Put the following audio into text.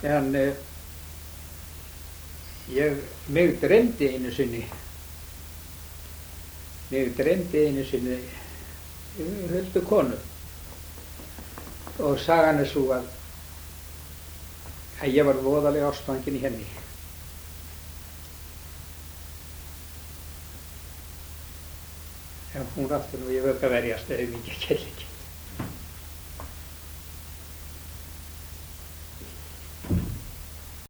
En mig dreymdi einu sinni huldu konu og sagan er sú að ég var voðalega ástfanginn í henni. En hún átti nú, ég vögg að verjast, það er mikið kærleiki.